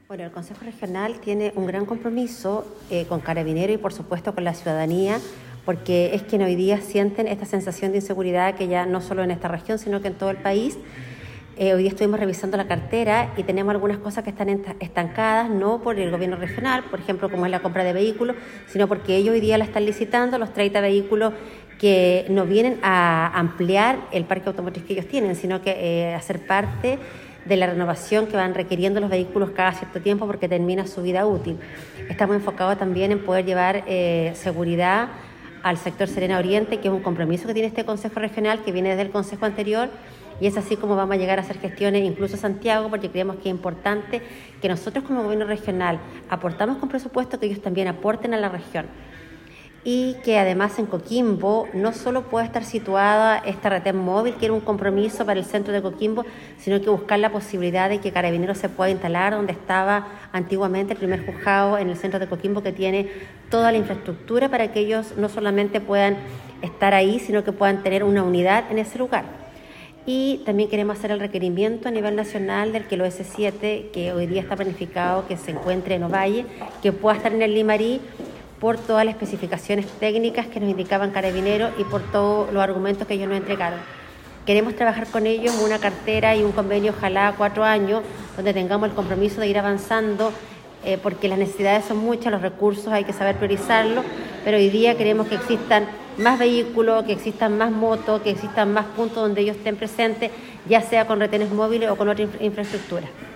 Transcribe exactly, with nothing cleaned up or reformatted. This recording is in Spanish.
Bueno, el Consejo Regional tiene un gran compromiso eh, con Carabineros y por supuesto con la ciudadanía, porque es quien hoy día sienten esta sensación de inseguridad que ya no solo en esta región, sino que en todo el país. Eh, hoy día estuvimos revisando la cartera y tenemos algunas cosas que están estancadas, no por el gobierno regional, por ejemplo, como es la compra de vehículos, sino porque ellos hoy día la están licitando, los treinta vehículos que no vienen a ampliar el parque automotriz que ellos tienen, sino que eh, hacer parte de la renovación que van requiriendo los vehículos cada cierto tiempo porque termina su vida útil. Estamos enfocados también en poder llevar eh, seguridad al sector Serena Oriente, que es un compromiso que tiene este Consejo Regional, que viene desde el Consejo anterior, y es así como vamos a llegar a hacer gestiones incluso a Santiago, porque creemos que es importante que nosotros como gobierno regional aportamos con presupuesto, que ellos también aporten a la región. Y que además en Coquimbo no solo puede estar situada esta retén móvil, que era un compromiso para el centro de Coquimbo, sino que buscar la posibilidad de que Carabineros se pueda instalar donde estaba antiguamente el primer juzgado en el centro de Coquimbo, que tiene toda la infraestructura para que ellos no solamente puedan estar ahí, sino que puedan tener una unidad en ese lugar. Y también queremos hacer el requerimiento a nivel nacional del que lo S siete, que hoy día está planificado que se encuentre en Ovalle, que pueda estar en el Limarí, por todas las especificaciones técnicas que nos indicaban Carabineros y por todos los argumentos que ellos nos entregaron. Queremos trabajar con ellos en una cartera y un convenio, ojalá cuatro años, donde tengamos el compromiso de ir avanzando, eh, porque las necesidades son muchas, los recursos hay que saber priorizarlos, pero hoy día queremos que existan más vehículos, que existan más motos, que existan más puntos donde ellos estén presentes, ya sea con retenes móviles o con otra infra- infraestructura.